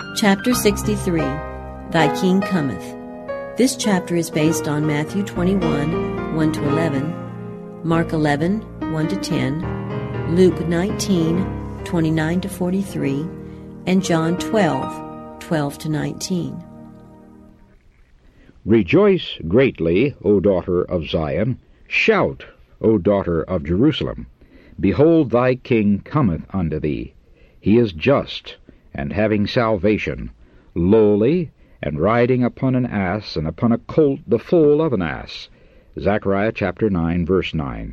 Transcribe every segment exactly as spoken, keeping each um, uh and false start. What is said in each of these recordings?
Chapter sixty-three, Thy King Cometh. This chapter is based on Matthew twenty-one, one to eleven, Mark eleven, one to ten, Luke nineteen, twenty-nine to forty-three, and John twelve, twelve to nineteen. Rejoice greatly, O daughter of Zion. Shout, O daughter of Jerusalem. Behold, thy King cometh unto thee. He is just, and having salvation, lowly, and riding upon an ass, and upon a colt the foal of an ass. Zechariah chapter nine, verse nine.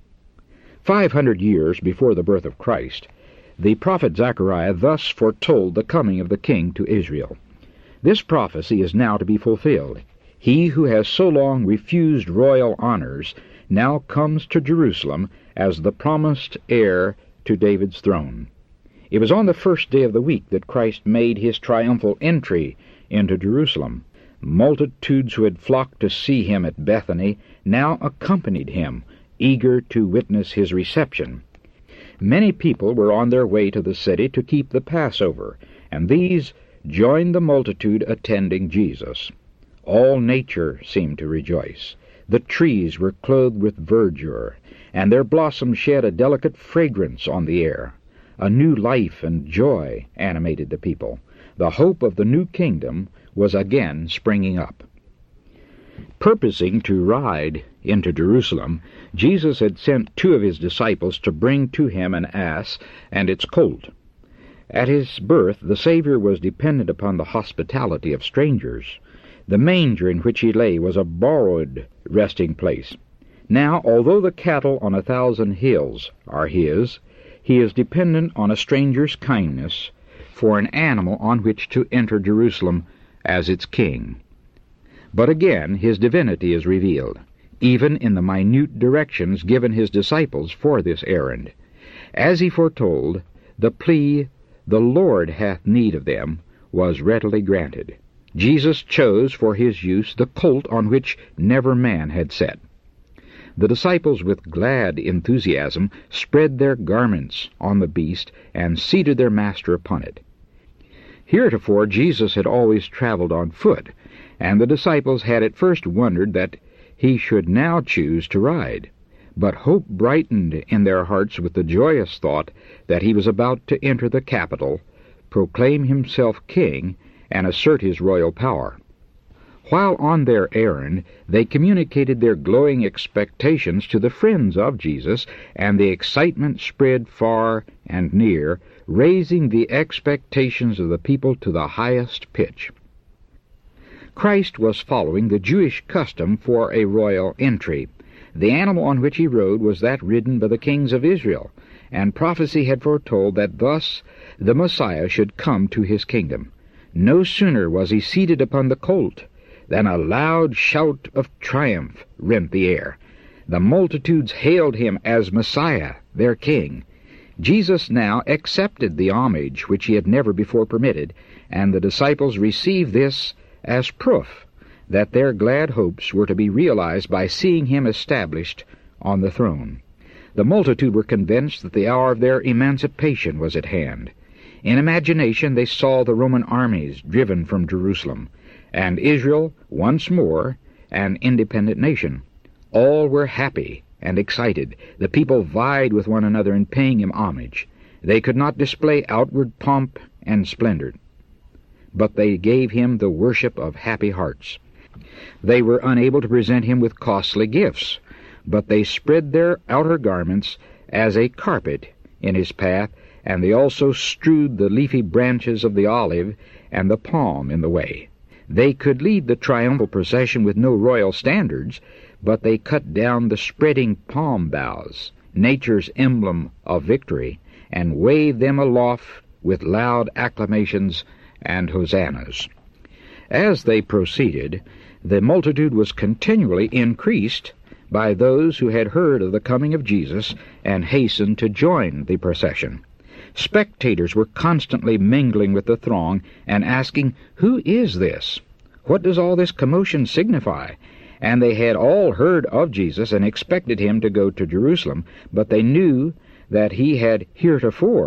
Five hundred years before the birth of Christ, the prophet Zechariah thus foretold the coming of the king to Israel. This prophecy is now to be fulfilled. He who has so long refused royal honors now comes to Jerusalem as the promised heir to David's throne. It was on the first day of the week that Christ made his triumphal entry into Jerusalem. Multitudes who had flocked to see him at Bethany now accompanied him, eager to witness his reception. Many people were on their way to the city to keep the Passover, and these joined the multitude attending Jesus. All nature seemed to rejoice. The trees were clothed with verdure, and their blossoms shed a delicate fragrance on the air. A new life and joy animated the people. The hope of the new kingdom was again springing up. Purposing to ride into Jerusalem, Jesus had sent two of his disciples to bring to him an ass and its colt. At his birth, the Savior was dependent upon the hospitality of strangers. The manger in which he lay was a borrowed resting place. Now, although the cattle on a thousand hills are his, he is dependent on a stranger's kindness for an animal on which to enter Jerusalem as its king. But again his divinity is revealed, even in the minute directions given his disciples for this errand. As he foretold, the plea, "The Lord hath need of them," was readily granted. Jesus chose for his use the colt on which never man had sat. The disciples with glad enthusiasm spread their garments on the beast and seated their master upon it. Heretofore Jesus had always traveled on foot, and the disciples had at first wondered that he should now choose to ride. But hope brightened in their hearts with the joyous thought that he was about to enter the capital, proclaim himself king, and assert his royal power. While on their errand, they communicated their glowing expectations to the friends of Jesus, and the excitement spread far and near, raising the expectations of the people to the highest pitch. Christ was following the Jewish custom for a royal entry. The animal on which he rode was that ridden by the kings of Israel, and prophecy had foretold that thus the Messiah should come to his kingdom. No sooner was he seated upon the colt than a loud shout of triumph rent the air. The multitudes hailed him as Messiah, their king. Jesus now accepted the homage which he had never before permitted, and the disciples received this as proof that their glad hopes were to be realized by seeing him established on the throne. The multitude were convinced that the hour of their emancipation was at hand. In imagination they saw the Roman armies driven from Jerusalem, and Israel once more an independent nation. All were happy and excited. The people vied with one another in paying him homage. They could not display outward pomp and splendor, but they gave him the worship of happy hearts. They were unable to present him with costly gifts, but they spread their outer garments as a carpet in his path, and they also strewed the leafy branches of the olive and the palm in the way. They could lead the triumphal procession with no royal standards, but they cut down the spreading palm boughs, nature's emblem of victory, and waved them aloft with loud acclamations and hosannas. As they proceeded, the multitude was continually increased by those who had heard of the coming of Jesus and hastened to join the procession. Spectators were constantly mingling with the throng and asking, "Who is this? What does all this commotion signify?" And they had all heard of Jesus and expected him to go to Jerusalem, but they knew that he had heretofore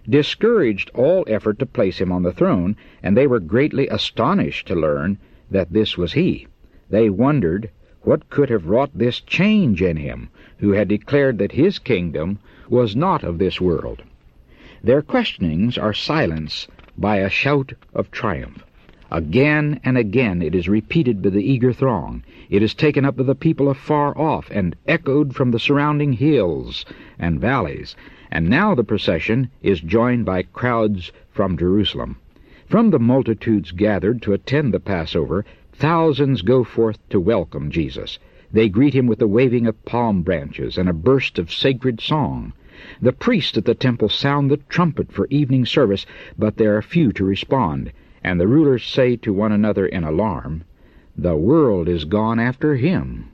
discouraged all effort to place him on the throne, and they were greatly astonished to learn that this was he. They wondered what could have wrought this change in him, who had declared that his kingdom was not of this world. Their questionings are silenced by a shout of triumph. Again and again it is repeated by the eager throng. It is taken up by the people afar off and echoed from the surrounding hills and valleys. And now the procession is joined by crowds from Jerusalem. From the multitudes gathered to attend the Passover, thousands go forth to welcome Jesus. They greet him with the waving of palm branches and a burst of sacred song. The priests at the temple sound the trumpet for evening service, but there are few to respond, and the rulers say to one another in alarm, "The world is gone after him."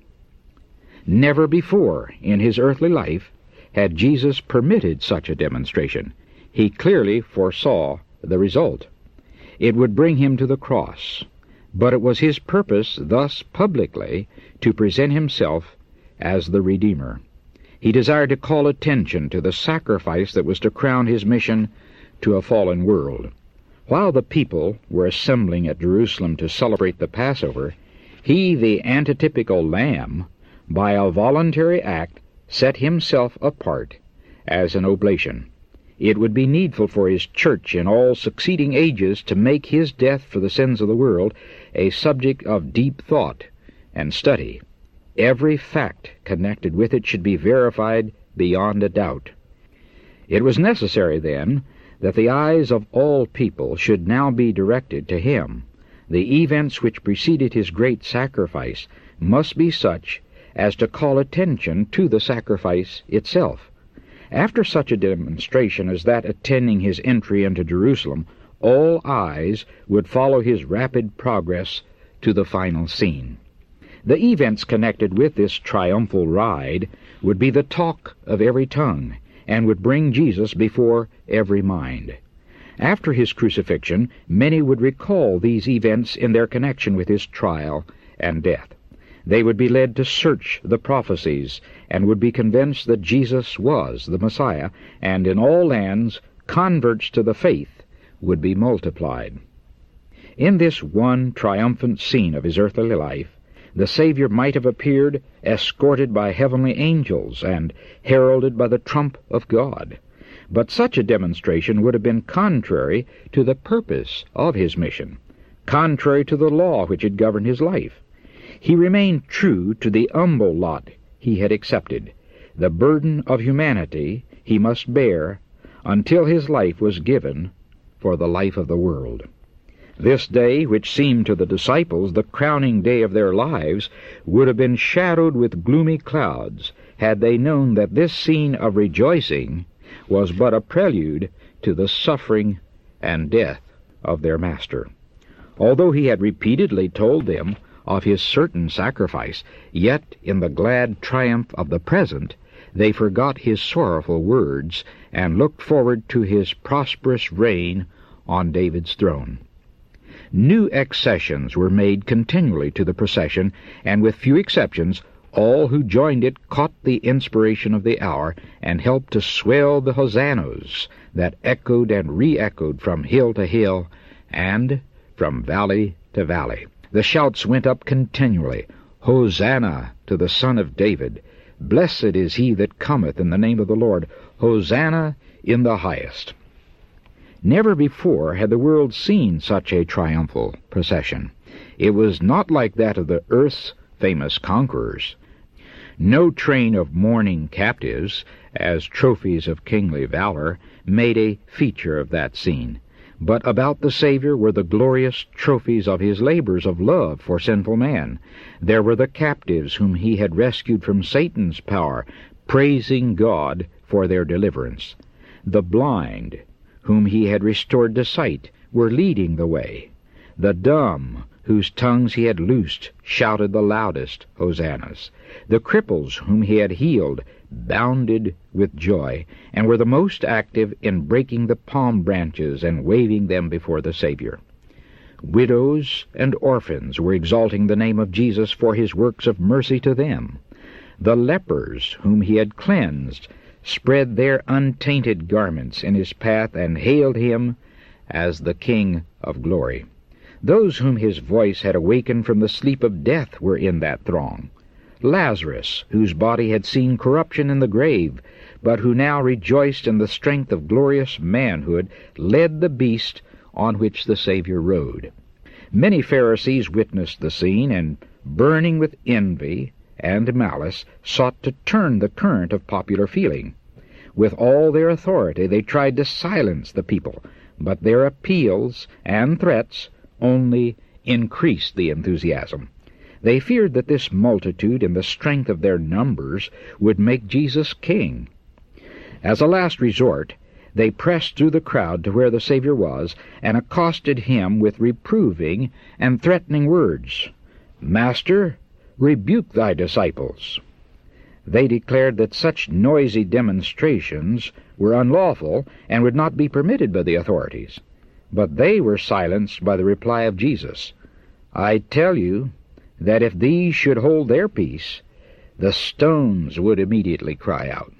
Never before in his earthly life had Jesus permitted such a demonstration. He clearly foresaw the result. It would bring him to the cross, but it was his purpose thus publicly to present himself as the Redeemer. He desired to call attention to the sacrifice that was to crown his mission to a fallen world. While the people were assembling at Jerusalem to celebrate the Passover, he, the antitypical lamb, by a voluntary act, set himself apart as an oblation. It would be needful for his church in all succeeding ages to make his death for the sins of the world a subject of deep thought and study. Every fact connected with it should be verified beyond a doubt. It was necessary, then, that the eyes of all people should now be directed to him. The events which preceded his great sacrifice must be such as to call attention to the sacrifice itself. After such a demonstration as that attending his entry into Jerusalem, all eyes would follow his rapid progress to the final scene. The events connected with this triumphal ride would be the talk of every tongue, and would bring Jesus before every mind. After his crucifixion, many would recall these events in their connection with his trial and death. They would be led to search the prophecies, and would be convinced that Jesus was the Messiah, and in all lands converts to the faith would be multiplied. In this one triumphant scene of his earthly life, the Savior might have appeared escorted by heavenly angels and heralded by the trump of God. But such a demonstration would have been contrary to the purpose of his mission, contrary to the law which had governed his life. He remained true to the humble lot he had accepted. The burden of humanity he must bear until his life was given for the life of the world. This day, which seemed to the disciples the crowning day of their lives, would have been shadowed with gloomy clouds had they known that this scene of rejoicing was but a prelude to the suffering and death of their Master. Although he had repeatedly told them of his certain sacrifice, yet in the glad triumph of the present they forgot his sorrowful words and looked forward to his prosperous reign on David's throne. New accessions were made continually to the procession, and with few exceptions, all who joined it caught the inspiration of the hour and helped to swell the hosannas that echoed and re-echoed from hill to hill and from valley to valley. The shouts went up continually, "Hosanna to the Son of David! Blessed is he that cometh in the name of the Lord! Hosanna in the highest!" Never before had the world seen such a triumphal procession. It was not like that of the earth's famous conquerors. No train of mourning captives, as trophies of kingly valor, made a feature of that scene. But about the Savior were the glorious trophies of his labors of love for sinful man. There were the captives whom he had rescued from Satan's power, praising God for their deliverance. The blind, whom he had restored to sight, were leading the way. The dumb, whose tongues he had loosed, shouted the loudest hosannas. The cripples whom he had healed bounded with joy, and were the most active in breaking the palm branches and waving them before the Savior. Widows and orphans were exalting the name of Jesus for his works of mercy to them. The lepers whom he had cleansed spread their untainted garments in his path and hailed him as the King of glory. Those whom his voice had awakened from the sleep of death were in that throng. Lazarus, whose body had seen corruption in the grave, but who now rejoiced in the strength of glorious manhood, led the beast on which the Savior rode. Many Pharisees witnessed the scene, and, burning with envy and malice, sought to turn the current of popular feeling. With all their authority they tried to silence the people, but their appeals and threats only increased the enthusiasm. They feared that this multitude, in the strength of their numbers, would make Jesus king. As a last resort, they pressed through the crowd to where the Savior was, and accosted him with reproving and threatening words. "Master, rebuke thy disciples." They declared that such noisy demonstrations were unlawful and would not be permitted by the authorities. But they were silenced by the reply of Jesus. "I tell you that if these should hold their peace, the stones would immediately cry out."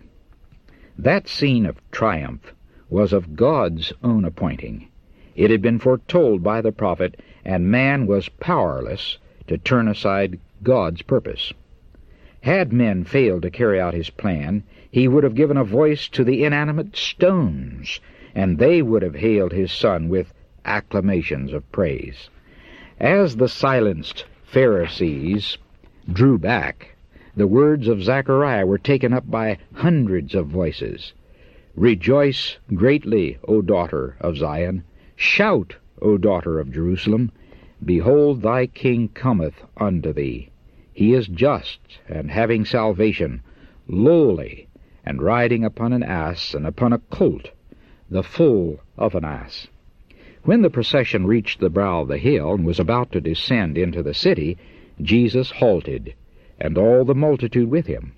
That scene of triumph was of God's own appointing. It had been foretold by the prophet, and man was powerless to turn aside God's purpose. Had men failed to carry out his plan, he would have given a voice to the inanimate stones, and they would have hailed his Son with acclamations of praise. As the silenced Pharisees drew back, the words of Zechariah were taken up by hundreds of voices. "Rejoice greatly, O daughter of Zion. Shout, O daughter of Jerusalem. Behold, thy king cometh unto thee. He is just, and having salvation, lowly, and riding upon an ass, and upon a colt, the foal of an ass." When the procession reached the brow of the hill, and was about to descend into the city, Jesus halted, and all the multitude with him.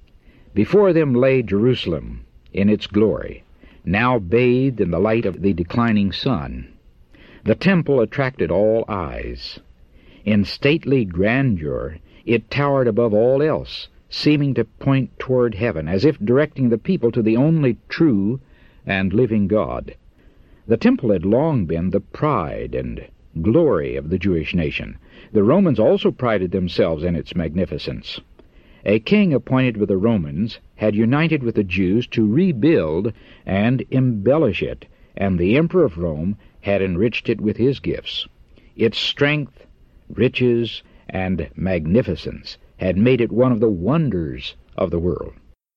Before them lay Jerusalem in its glory, now bathed in the light of the declining sun. The temple attracted all eyes. In stately grandeur it towered above all else, seeming to point toward heaven, as if directing the people to the only true and living God. The temple had long been the pride and glory of the Jewish nation. The Romans also prided themselves in its magnificence. A king appointed with the Romans had united with the Jews to rebuild and embellish it, and the emperor of Rome had enriched it with his gifts. Its strength, riches, and magnificence had made it one of the wonders of the world.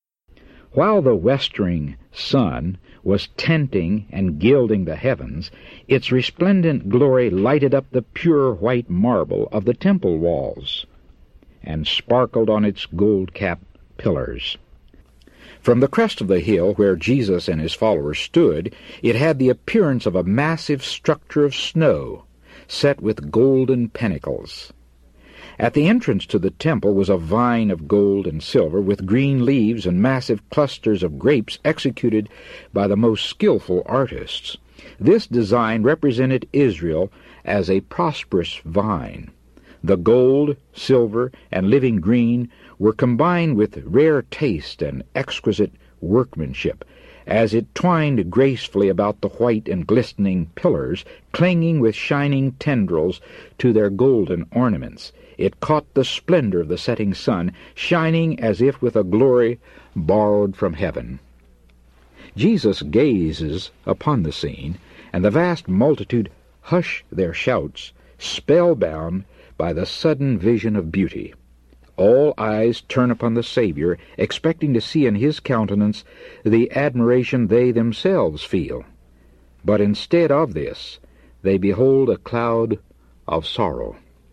While the westering sun was tinting and gilding the heavens, its resplendent glory lighted up the pure white marble of the temple walls, and sparkled on its gold-capped pillars. From the crest of the hill where Jesus and his followers stood, it had the appearance of a massive structure of snow, set with golden pinnacles. At the entrance to the temple was a vine of gold and silver, with green leaves and massive clusters of grapes executed by the most skillful artists. This design represented Israel as a prosperous vine. The gold, silver, and living green were combined with rare taste and exquisite workmanship, as it twined gracefully about the white and glistening pillars, clinging with shining tendrils to their golden ornaments. It caught the splendor of the setting sun, shining as if with a glory borrowed from heaven. Jesus gazes upon the scene, and the vast multitude hush their shouts, spellbound by the sudden vision of beauty. All eyes turn upon the Savior, expecting to see in his countenance the admiration they themselves feel. But instead of this, they behold a cloud of sorrow.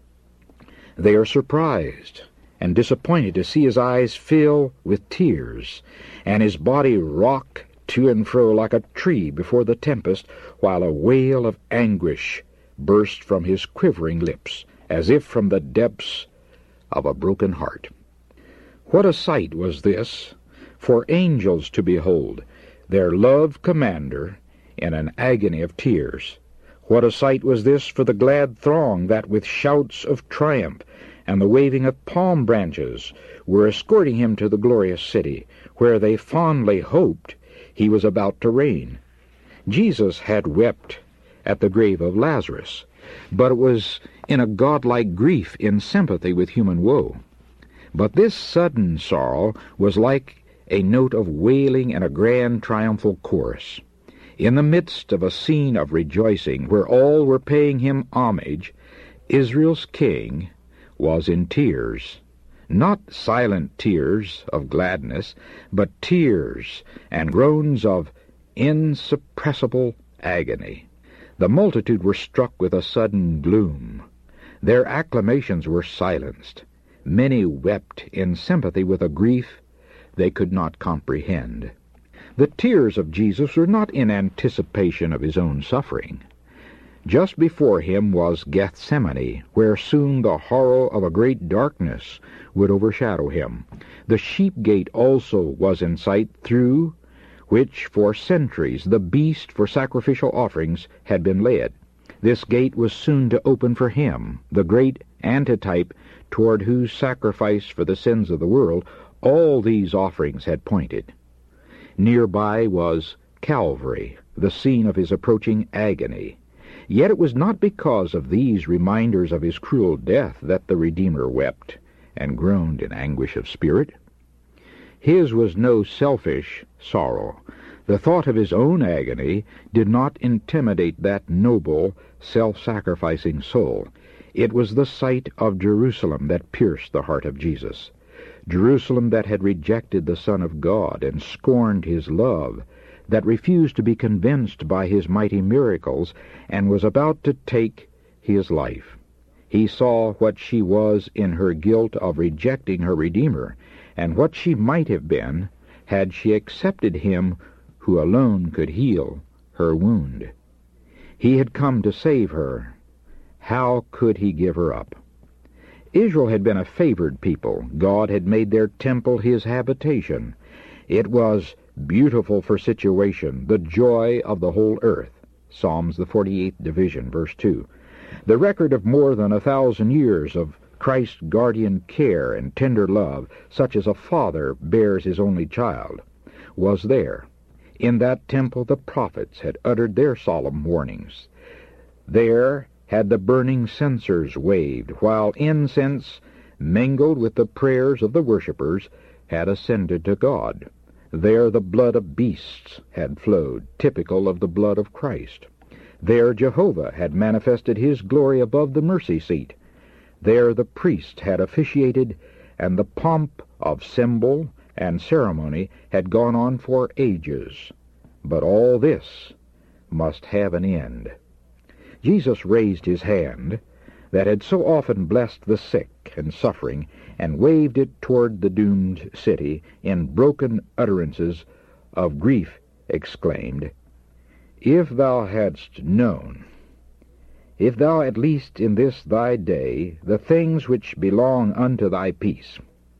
They are surprised and disappointed to see his eyes fill with tears, and his body rock to and fro like a tree before the tempest, while a wail of anguish burst from his quivering lips, as if from the depths of a broken heart. What a sight was this for angels to behold, their loved commander in an agony of tears! What a sight was this for the glad throng that, with shouts of triumph and the waving of palm branches, were escorting him to the glorious city, where they fondly hoped he was about to reign. Jesus had wept at the grave of Lazarus, but it was in a godlike grief in sympathy with human woe. But this sudden sorrow was like a note of wailing in a grand triumphal chorus. In the midst of a scene of rejoicing where all were paying him homage, Israel's king was in tears, not silent tears of gladness, but tears and groans of insuppressible agony. The multitude were struck with a sudden gloom. Their acclamations were silenced. Many wept in sympathy with a grief they could not comprehend. The tears of Jesus were not in anticipation of his own suffering. Just before him was Gethsemane, where soon the horror of a great darkness would overshadow him. The sheep gate also was in sight, through which for centuries the beast for sacrificial offerings had been led. This gate was soon to open for him, the great antitype toward whose sacrifice for the sins of the world all these offerings had pointed. Nearby was Calvary, the scene of his approaching agony. Yet it was not because of these reminders of his cruel death that the Redeemer wept and groaned in anguish of spirit. His was no selfish sorrow. The thought of his own agony did not intimidate that noble, self-sacrificing soul. It was the sight of Jerusalem that pierced the heart of Jesus. Jerusalem that had rejected the Son of God and scorned his love, that refused to be convinced by his mighty miracles, and was about to take his life. He saw what she was in her guilt of rejecting her Redeemer, and what she might have been had she accepted him who alone could heal her wound. He had come to save her. How could he give her up? Israel had been a favored people. God had made their temple his habitation. It was beautiful for situation, the joy of the whole earth. Psalms, the forty-eighth division, verse two. The record of more than a thousand years of Christ's guardian care and tender love, such as a father bears his only child, was there. In that temple the prophets had uttered their solemn warnings. There had the burning censers waved, while incense, mingled with the prayers of the worshippers, had ascended to God. There the blood of beasts had flowed, typical of the blood of Christ. There Jehovah had manifested his glory above the mercy seat. There the priest had officiated, and the pomp of symbol and ceremony had gone on for ages. But all this must have an end. Jesus raised his hand, that had so often blessed the sick and suffering, and waved it toward the doomed city, in broken utterances of grief exclaimed, "If thou hadst known, if thou at least in this thy day, the things which belong unto thy peace."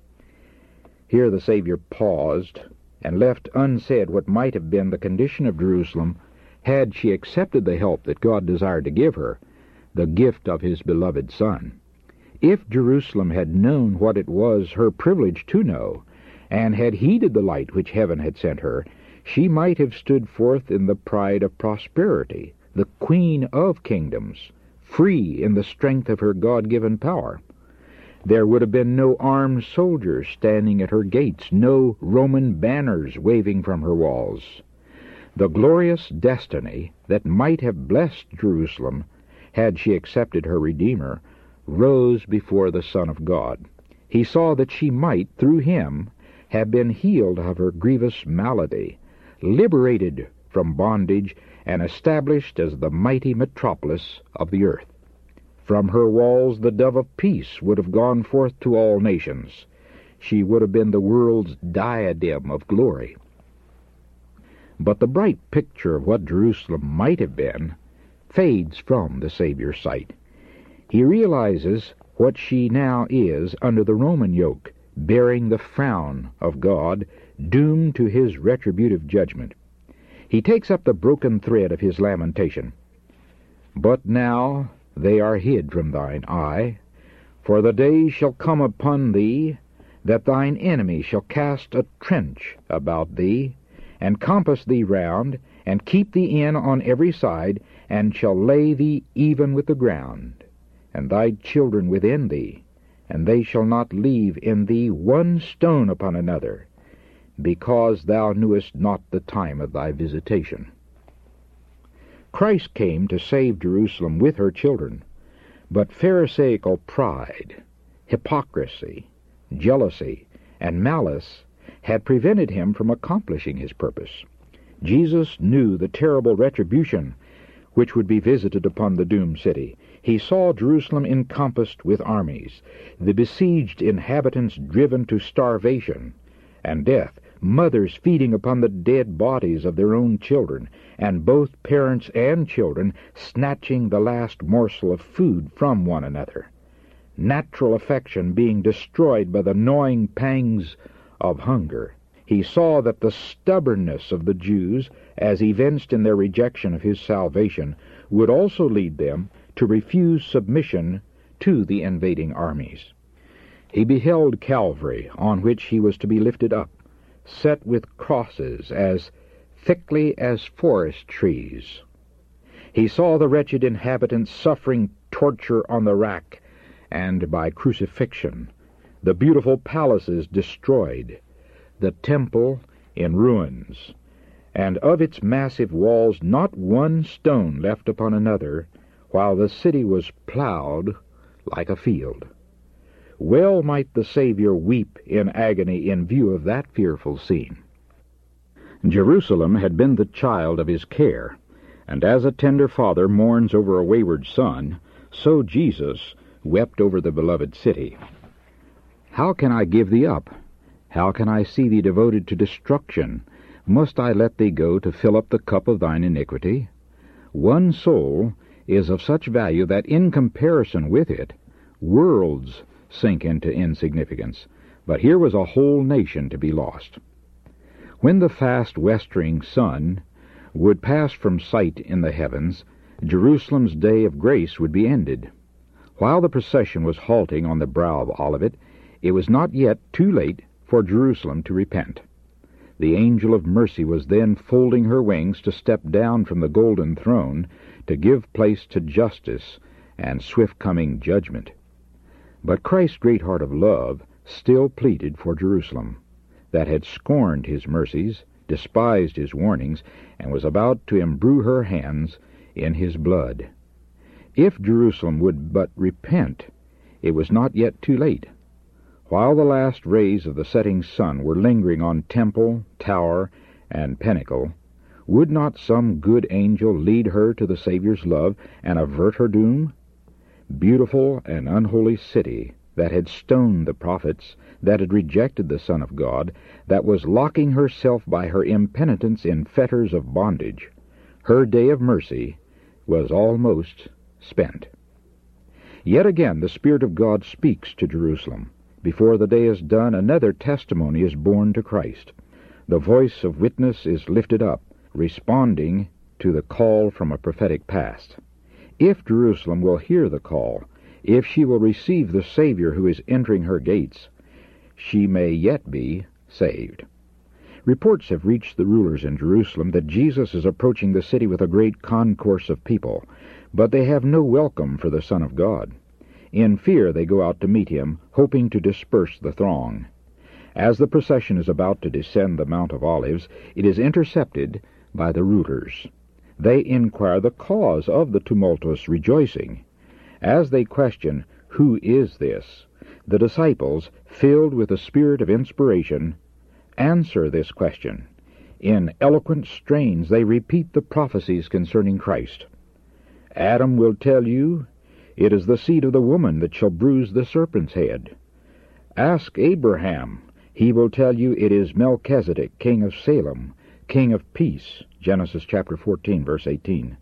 Here the Savior paused, and left unsaid what might have been the condition of Jerusalem had she accepted the help that God desired to give her, the gift of his beloved Son. If Jerusalem had known what it was her privilege to know, and had heeded the light which heaven had sent her, she might have stood forth in the pride of prosperity, the queen of kingdoms, free in the strength of her God-given power. There would have been no armed soldiers standing at her gates, no Roman banners waving from her walls. The glorious destiny that might have blessed Jerusalem, had she accepted her Redeemer, rose before the Son of God. He saw that she might, through him, have been healed of her grievous malady, liberated from bondage, and established as the mighty metropolis of the earth. From her walls the dove of peace would have gone forth to all nations. She would have been the world's diadem of glory. But the bright picture of what Jerusalem might have been fades from the Savior's sight. He realizes what she now is under the Roman yoke, bearing the frown of God, doomed to his retributive judgment. He takes up the broken thread of his lamentation. "But now they are hid from thine eye, for the day shall come upon thee that thine enemy shall cast a trench about thee, and compass thee round, and keep thee in on every side, and shall lay thee even with the ground, and thy children within thee, and they shall not leave in thee one stone upon another, because thou knewest not the time of thy visitation. Christ came to save Jerusalem with her children, but Pharisaical pride, hypocrisy, jealousy, and malice had prevented him from accomplishing his purpose. Jesus knew the terrible retribution which would be visited upon the doomed city. He saw Jerusalem encompassed with armies, the besieged inhabitants driven to starvation and death, mothers feeding upon the dead bodies of their own children, and both parents and children snatching the last morsel of food from one another. Natural affection being destroyed by the gnawing pangs of hunger. He saw that the stubbornness of the Jews, as evinced in their rejection of his salvation, would also lead them to refuse submission to the invading armies. He beheld Calvary, on which he was to be lifted up, set with crosses as thickly as forest trees. He saw the wretched inhabitants suffering torture on the rack and by crucifixion, the beautiful palaces destroyed, the temple in ruins, and of its massive walls not one stone left upon another, while the city was plowed like a field. Well might the Savior weep in agony in view of that fearful scene. Jerusalem had been the child of his care, and as a tender father mourns over a wayward son, so Jesus wept over the beloved city. How can I give thee up? How can I see thee devoted to destruction? Must I let thee go to fill up the cup of thine iniquity? One soul is of such value that in comparison with it, worlds sink into insignificance. But here was a whole nation to be lost. When the fast westering sun would pass from sight in the heavens, Jerusalem's day of grace would be ended. While the procession was halting on the brow of Olivet, it was not yet too late for Jerusalem to repent. The angel of mercy was then folding her wings to step down from the golden throne to give place to justice and swift-coming judgment. But Christ's great heart of love still pleaded for Jerusalem, that had scorned his mercies, despised his warnings, and was about to imbrue her hands in his blood. If Jerusalem would but repent, it was not yet too late. While the last rays of the setting sun were lingering on temple, tower, and pinnacle, would not some good angel lead her to the Savior's love and avert her doom? Beautiful and unholy city, that had stoned the prophets, that had rejected the Son of God, that was locking herself by her impenitence in fetters of bondage, her day of mercy was almost spent. Yet again the Spirit of God speaks to Jerusalem. Before the day is done, another testimony is borne to Christ. The voice of witness is lifted up, responding to the call from a prophetic past. If Jerusalem will hear the call, if she will receive the Savior who is entering her gates, she may yet be saved. Reports have reached the rulers in Jerusalem that Jesus is approaching the city with a great concourse of people, but they have no welcome for the Son of God. In fear they go out to meet him, hoping to disperse the throng. As the procession is about to descend the Mount of Olives, it is intercepted by the rulers. They inquire the cause of the tumultuous rejoicing. As they question, "Who is this?" the disciples, filled with the spirit of inspiration, answer this question. In eloquent strains they repeat the prophecies concerning Christ. Adam will tell you, "It is the seed of the woman that shall bruise the serpent's head." Ask Abraham. He will tell you it is Melchizedek, king of Salem, king of peace, Genesis chapter fourteen, verse eighteen.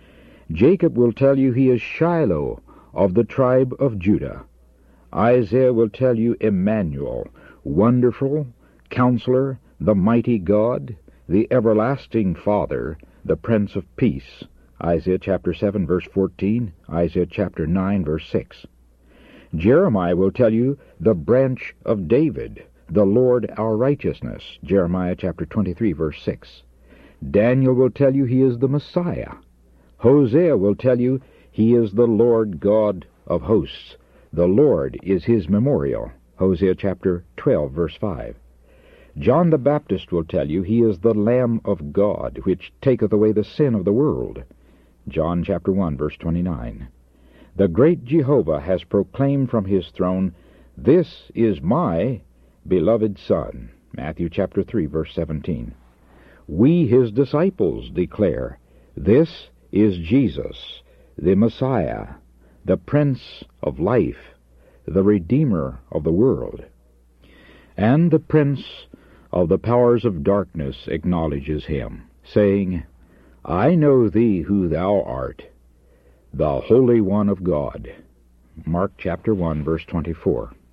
Jacob will tell you he is Shiloh of the tribe of Judah. Isaiah will tell you Emmanuel, wonderful, Counselor, the mighty God, the everlasting Father, the Prince of Peace, Isaiah chapter seven, verse fourteen, Isaiah chapter nine, verse six. Jeremiah will tell you the branch of David, the Lord our righteousness, Jeremiah chapter twenty-three, verse six. Daniel will tell you he is the Messiah. Hosea will tell you he is the Lord God of hosts. The Lord is his memorial, Hosea chapter twelve, verse five. John the Baptist will tell you he is the Lamb of God, which taketh away the sin of the world, John chapter one, verse twenty-nine. The great Jehovah has proclaimed from his throne, "This is my beloved Son," Matthew chapter three, verse seventeen. We, his disciples, declare, "This is Jesus, the Messiah, the Prince of Life, the Redeemer of the world." And the prince of the powers of darkness acknowledges him, saying, "I know thee who thou art, the Holy One of God." Mark chapter one, verse twenty-four.